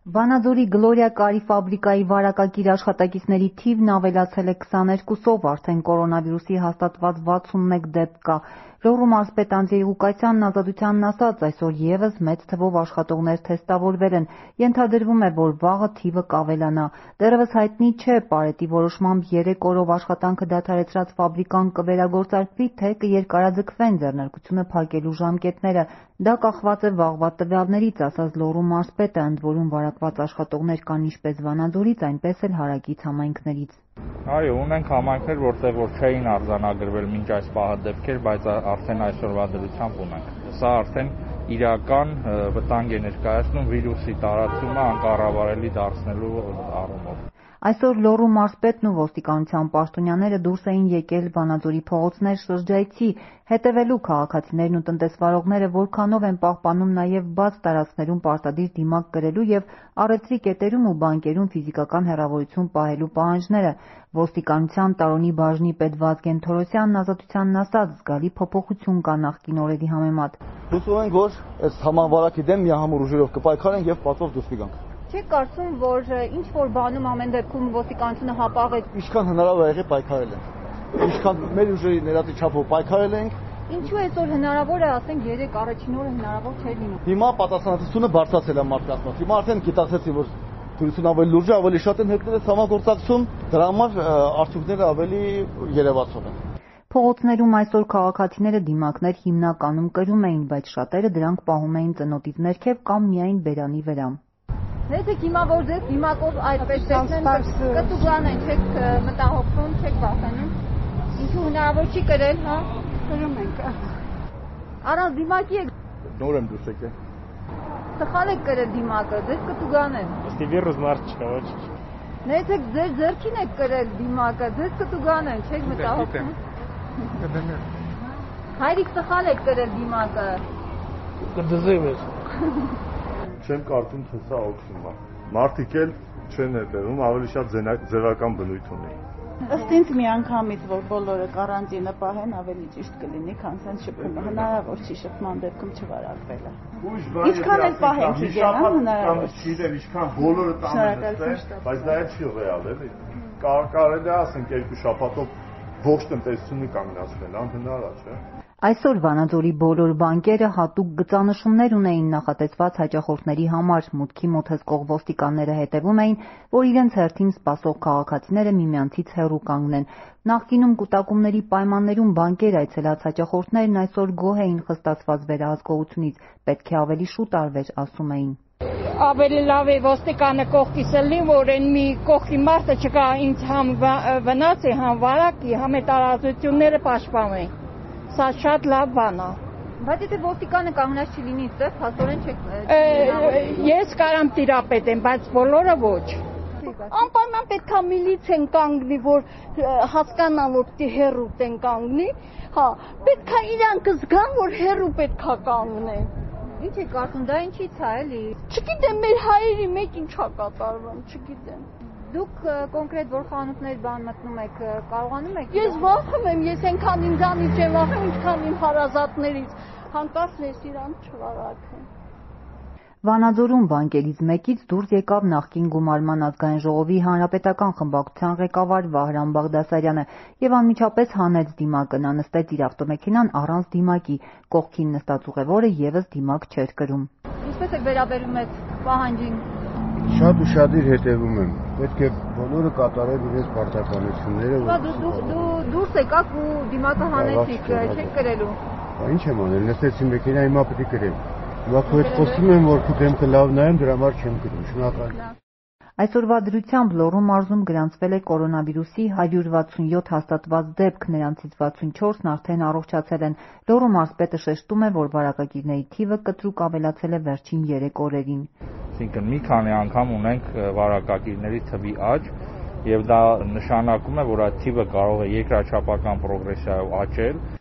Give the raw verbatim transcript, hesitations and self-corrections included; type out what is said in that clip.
Վանաձորի Գլորիա կարի ֆաբրիկայի վարակակիր աշխատակիցների թիվն ավելացել է քսաներկուսով, արդեն կորոնավիրուսի հաստատված վաթսունմեկ դեպք կա։ Լոռու մարզպետ Անդրեյ Ղուկասյանն Ազատությանն ասաց, այսօր ևս մեծ թվով աշխատողներ թեստավորվել են, ենթադրվում է, որ վաղը թիվը կավելանա։ Դեռևս հայտնի չէ պարետի որոշմամբ երեք օրով աշխատանքը դադարեցրած ֆաբրիկան կվերագործարկվի, թե կերկարաձգվեն ձեռնարկությունը փակելու ժամկետները։ Դա կախված է վաղվա տվյալներից, ասաց Լոռու մարզպետը, ընդ որում վարակված աշխատողներ կան ինչպես Վանաձորից, այնպես էլ հարակից համայնքներից։ Այո, ունենք համայնքներ, որտեղ որ չէին արձանագրվել մինչ այս պահը դեպքեր, բայց արդեն այսօրվա դրությամբ ունենք։ Սա արդեն իրական վտանգ է ներկայացնում վիրուսի տարածումը անկառավարելի դարձնելու առումով։ Այսօր Լոռու մարզպետն ու ոստիկանության պաշտոնյաները դուրս էին եկել Վանաձորի փողոցներ շրջայցի, հետևելու քաղաքացիներն ու տնտեսվարողները որքանով են պահպանում նաև բաց տարածքներում պարտադիր դիմակ կրելու և առևտրի կետերում ու բանկերում ֆիզիկական հեռավորություն պահելու պահանջները։ Ոստիկանության տարոնի բաժնի պետ Վազգեն Թորոսյանն Ազատությանն ասաց, զգալի փոփոխություն կա նախկին օրերի համեմատ։ Հուսով ենք, որ այս համավարակի դեմ միահամուռ ուժերով կպայքարենք և պատվով դուրս կգանք։ Չեք կարծում, որ ինչ որ բանում ամեն դեպքում ոստիկանությունը հապաղ է։ Ինչքան հնարավոր եղել պայքարել ենք։ Ինչքան մեր ուժերի ներածի չափով պայքարել ենք։ Ինչու այսօր հնարավոր է, ասենք երեք առաջին օրը հնարավոր չէր լինում։ Հիմա պատասխանատվությունը բարձրացել է մարդկանց մոտ։ Հիմա արդեն գիտակցեցին, որ թույլությունը ավելի լուրջ է, ավելի շատ են հետնել այս համագործակցում, դրա համար արդյունքները ավելի երևացող են։ Փողոցներում այսօր քաղաքացիները դիմակներ հիմնականում կրում էին, բայց շատերը դրանք պահում էին ծնոտից ներքև կամ միայն բերանի վրա։ Եթե հիմա որ ձեզ դիմակով այդպես տեսնեն, կտուգան են, չեք մտահոգվում, չեք վախենում։ Ինչու հնարավոր չի կրել, հա։ Կրում ենք։ Առանց դիմակի եք։ Նոր եմ դուրս եկել։ Սխալ եք կրել դիմակը, ձեզ կտուգան են։ Իսկ վիրուս մարդ չկա, ոչ։ Եթե ձեր ձեռքին եք կրել դիմակը, ձեզ կտուգան են, չեք մտահոգվում։ Հայրիկ սխալ եք կրել դիմակը։ Կդզեմ ես։ Չեմ կարծում, թե սա օգնում է։ Մարդիկ էլ չեն հետևում, ավելի շատ ձևական բնույթ ունի։ Ըստ ինձ միանգամից, որ բոլորը կարանտինը պահեն, ավելի ճիշտ կլինի, քան sense շփումը։ Հնարավոր չի շփման դեպքում չվարակվելը։ Ինչքան էլ պահենք հիգիենան, հնարավոր չի։ Չգիտեմ, ինչքան բոլորը տանը նստեն, բայց դա չի ռեալ, էլի։ Կարելի է ասենք երկու շաբաթով ողջ տնտեսությունը կանգնացնել, անհնար է, չէ՞։ Այսօր Վանաձորի բոլոր բանկերը հատուկ գծանշումներ ունեին նախատեսված հաճախորդների համար, մուտքի մոտ հսկող ոստիկանները հետևում էին, որ իրենց հերթին սպասող քաղաքացիները միմյանցից հեռու կանգնեն։ Նախկինում կուտակումների պայմաններում բանկեր այցելած հաճախորդներն այսօր գոհ էին խստացված վերահսկողությունից, պետք է ավելի շուտ արվեր, ասում էին։ Ավելի լավ է ոստիկանը կողքիս լինի, որ այն մի կողքի մարդը չկա ինձ համ վնասի, համ վարակի, համ այդ տարածությունները պաշտպանի։ Սա շատ լավ բան է։ Բայց եթե ոստիկանը կանգնած չլինի, այստեղ փաստորեն չեք։ Ես կարամ տիրապետեմ, բայց բոլորը ոչ։ Անպայման պետք է միլիցիան կանգնի, որ հասկանան, որ պիտի հեռու տեն կանգնի, հա, պետք է իրանք զգան, որ հեռու պետք է կանգնեն։ Ինչ է կարծում, դա ինչի՞ց է, էլի։ Չգիտեմ, մեր հայերի մեջ ինչա կատարվում, չգիտեմ։ Դուք կոնկրետ որ խանութներ բան մտնում եք, կարողանում եք։ Ես վախում եմ, ես այնքան ինձանից չեմ վախում, ինչքան իմ հարազատներից, հանկարծ ես իրան չվարակեն։ Վանաձորում բանկերից մեկից դուրս եկավ նախկին Գումարման ազգային ժողովի հանրապետական խմբակցության ղեկավար Վահրամ Բաղդասարյանը եւ անմիջապես հանեց դիմակը, նա նստեց իր ավտոմեքենան առանց դիմակի, կողքին նստած ուղևորը եւս դիմակ չէր կրում։ Ինչպես եք վերաբերում այդ պահանջին։ Շատ ուշադիր հետևում եմ, պետք է բոլորը կատարել իրենց պարտականությունները։ Դու դուրս եկաք ու դիմակը հանեցիք, չեք կրելու։ Ինչ եմ անել, նստեցի մեքենա, հիմա պետք է կրեմ։ Հիմա քո հետ խոսում եմ, որ քո դեմքը լավ նայեմ, դրա համար չեմ կրում, շնորհակալ։ Այսօրվա դրությամբ Լոռու մարզում գրանցվել է կորոնավիրուսի հարյուր վաթսունյոթ հաստատված դեպք, նրանցից վաթսունչորսն արդեն առողջացել են։ Լոռու մարզպետը շեշտում է, որ վարակագիրների թիվը կտրուկ ավելացել է վերջին երեք օրերին։ Այսինքն մի քանի անգամ ունենք վարակագիրների թվի աճ, եւ դա նշանակում է, որ այդ թիվը կարող է երկրաչափական պրոգրեսիայով աճել։